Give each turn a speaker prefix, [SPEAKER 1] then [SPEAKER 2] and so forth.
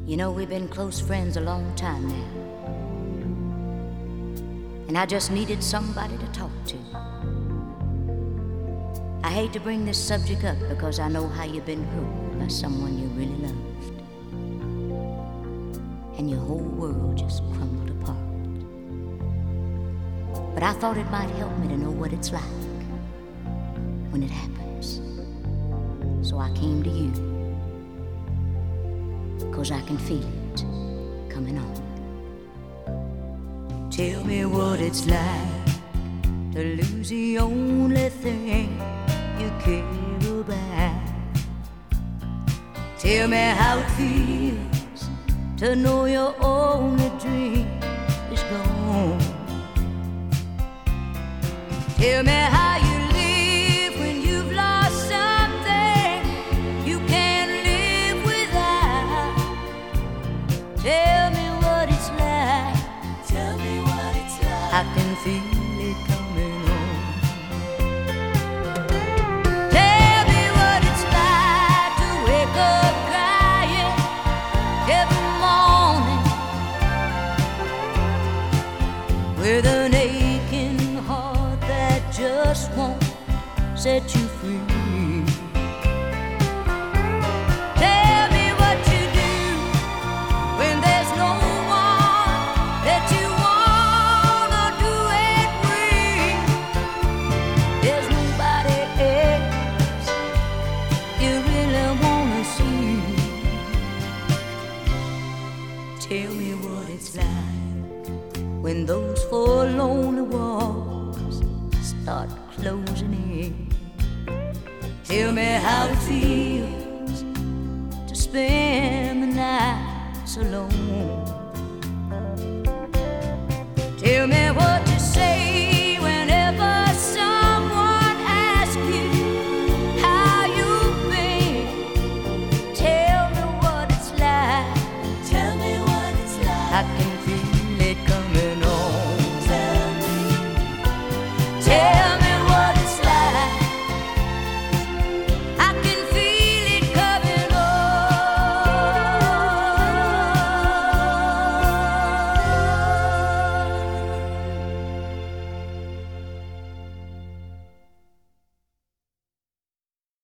[SPEAKER 1] You know, we've been close friends a long time now, and I just needed somebody to talk to. I hate to bring this subject up because I know how you've been hurt by someone you really loved, and your whole world just crumbled apart. But I thought it might help me to know what it's like when it happens. So I came to you, 'cause I can feel it coming on. Tell me what it's like to lose the only thing you care about. Tell me how it feels to know your only dream is gone. Tell me how you live when you've lost something you can't live without. Tell me what it's like. Tell me what it's like. I can feel it coming on. Tell me what it's like to wake up crying every morning with an aching heart that just won't set you free. Tell me what you do when there's no one that you wanna do it with. There's nobody else you really wanna see. Tell me what it's like when those four lonely walls start closing in. Tell me how it feels to spend the nights alone.